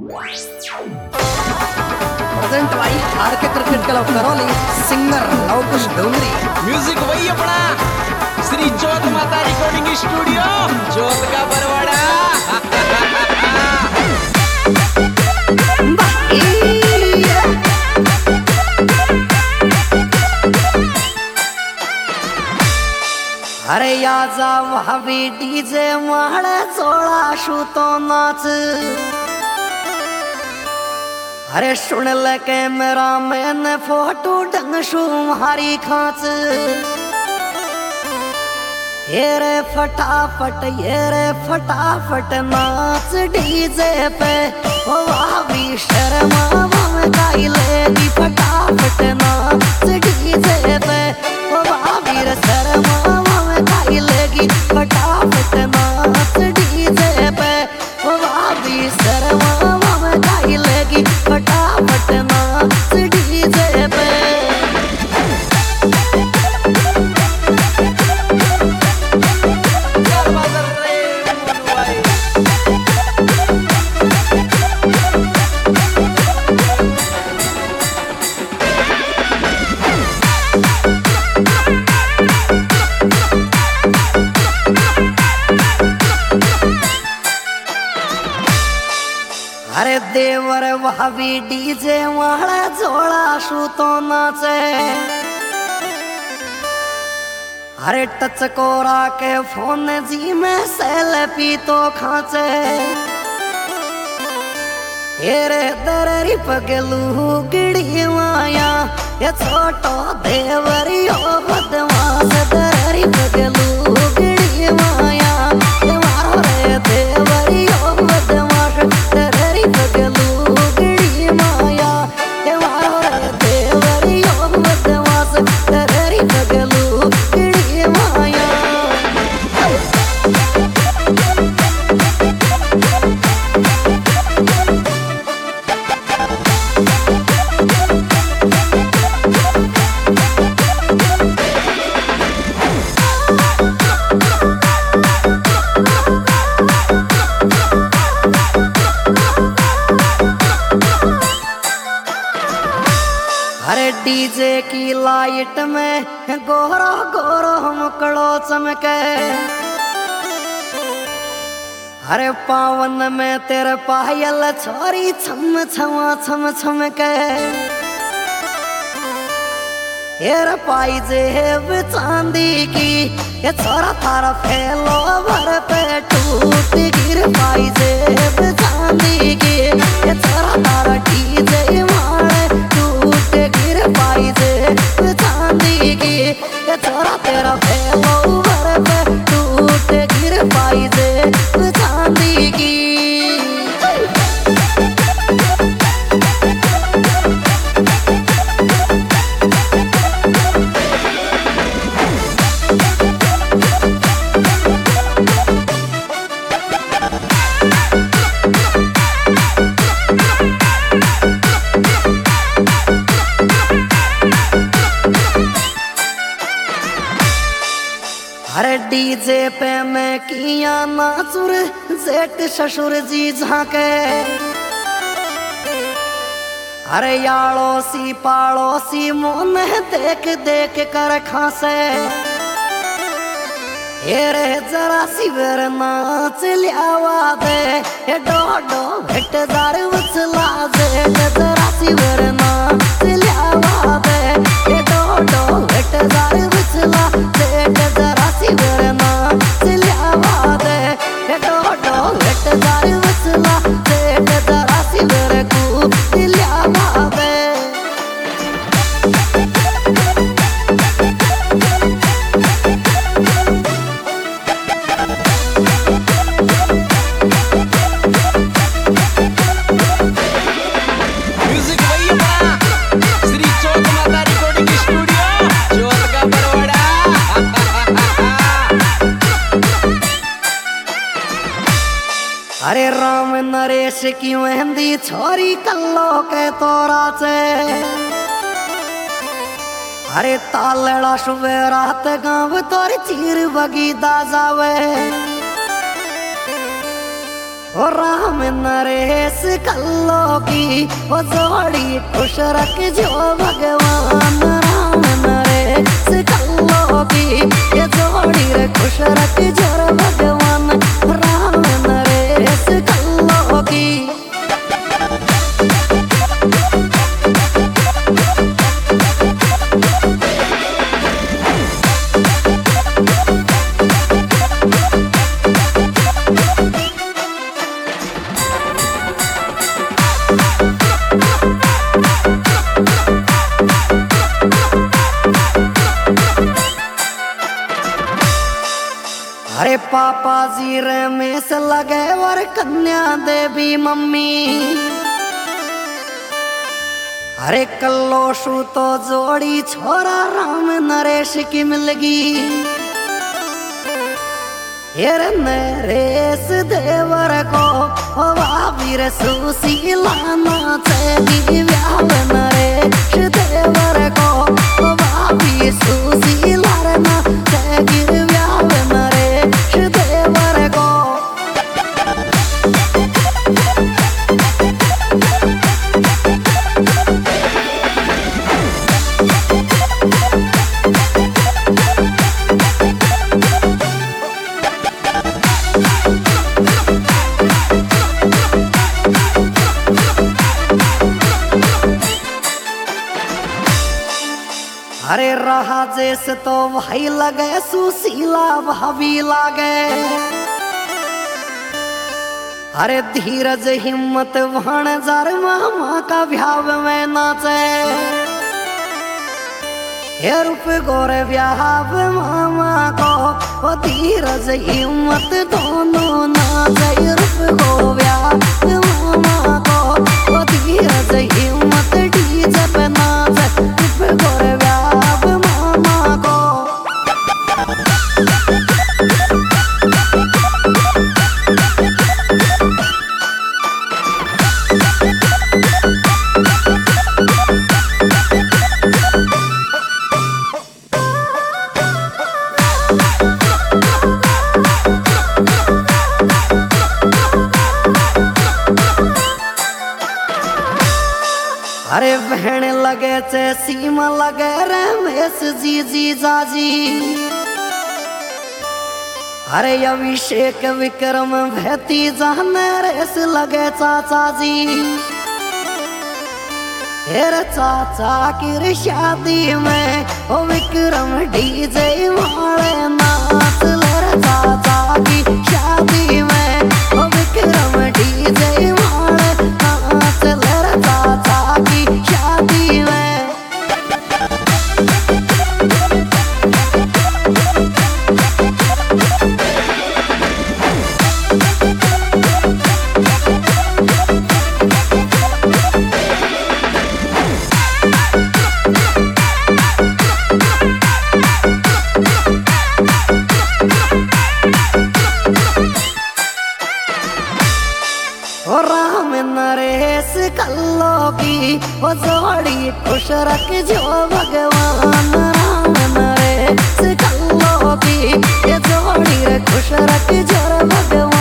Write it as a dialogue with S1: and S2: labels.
S1: Present भाई RK cricket club Karauli singer Lavkush Dongri
S2: music वही अपना श्री जोत माता रिकॉर्डिंग स्टूडियो जोत का बरवाड़ा।
S1: अरे याजा भाभी डीजे माड़े चोड़ा शू तो नाच। अरे सुन ले कैमरा मैंने फोटो ढंग शू मारी खाच। ये रे फटाफट नाच डीजे पे ओ भाभी शर्मा में गाई लेगी। फटाफट नाच डीजे पे ओ भाभी रे शर्मा गाई लेगी। फटाफट नाच डीजे पे ओ भाभी शर्मा में गाई लेगी। फटाफट नाच डीजे पे। अरे देवर भाभी डीजे वाला जोड़ा शू तो नाचे। अरे टच कोरा के फोन जी में सेल्फी तो खाचे। रे दररी पगलू गिड़ी माया ये छोटो देवरियो बदमाश। दररी पगलू गिड़ी माया ये मारो रे देवरियो बदमाश। दररी पगलू गिड़ी माया ये मारो रे देवरियो बदमाश। दररी पगलू गिड़ी माया। अरे डीजे की लाइट में गोरो गोरो मुकड़ो चमके। अरे पावन में तेरे पायल छोरी छम छमा छम छमके। हेर पाई जेब चांदी की ये छोरा थारा फैलो भर पे टूट गिर। पाई जेब चांदी की ये छोरा थारा डीजे मारे टूट गिर। पाई जेब चांदी की ये छोरा तेरा फैलो भर पे टूट गिर। पाई जेब चांदी की। अरे डीजे पे मैं किया नाचुर जेठ ससुर जी झाके। अरे याड़ोसी पाड़ोसी मोन देख देख कर खासे। रे जरा शिवर नाच लियावा दे ये डोडो भेट जार उछला दे। जरा शिवर नाच लियावा दे ये डोडो भेट जार उछला दे। जरा शिवर नाच लियावा दे ये डोडो भेट जार उछला दे। जरा शिवर को लियावा दे।
S2: म्यूजिक वही अपना श्री जोत माता रिकॉर्डिंग स्टूडियो जोत का बरवाड़ा।
S1: अरे राम नरेश की मेहंदी छोरी कल्लो के तोरा से। अरे तालड़ा सुबह रात गाँव तोर चीर बगीदा जावे। ओ राम नरेश कल्लो की ओ जोड़ी खुश रख जो भगवान। राम नरेश कल्लो की ये जोड़ी रे खुश रख जो भगवान। राम नरेश कल्लो की। अरे पापा जी रे में से लगे और कन्या देवी मम्मी। अरे कल्लोशु तो जोड़ी छोरा राम नरेश की मिलगी। हेर नरेश देवर को वीर सुशीला नाचेगी। व्याह नरेश देवर को भाभी सुशीला नाचेगी। व्याह नरेश देवर को। अरे रहा जैस तो भाई लगे सुशीला भाभी लागे। अरे धीरज हिम्मत वहन जार मामा का ब्याह में नाचे। हे रूप गोरे ब्याह मामा को ओ धीरज हिम्मत दोनों नाचे। रूप गो ब्याह मामा को ओ धीरज हिम्मत डीजे पे नाचे। रूप गोरे ब्याह मामा को। अरे बहन लगे चे सीमा लगे रमेश जी जी जाजी। अरे अभिषेक विक्रम भैती जाने रेस लगे चाचा जी। हेर चाचा की शादी में ओ विक्रम डीजे वाले नाच ले। चाचा की शादी में ओ विक्रम डीजे वाले नाच ले। चाचा की शादी में। ओ राम नरेश कल्लो की ओ जोड़ी खुश रख जो भगवान। राम नरेश कल्लो की ये जोड़ी रे खुश रख जो भगवान।